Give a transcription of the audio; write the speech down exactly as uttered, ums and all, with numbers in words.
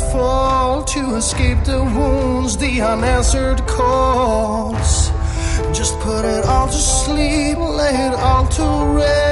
fall to escape the wounds, the unanswered calls. Just put it all to sleep, lay it all to rest.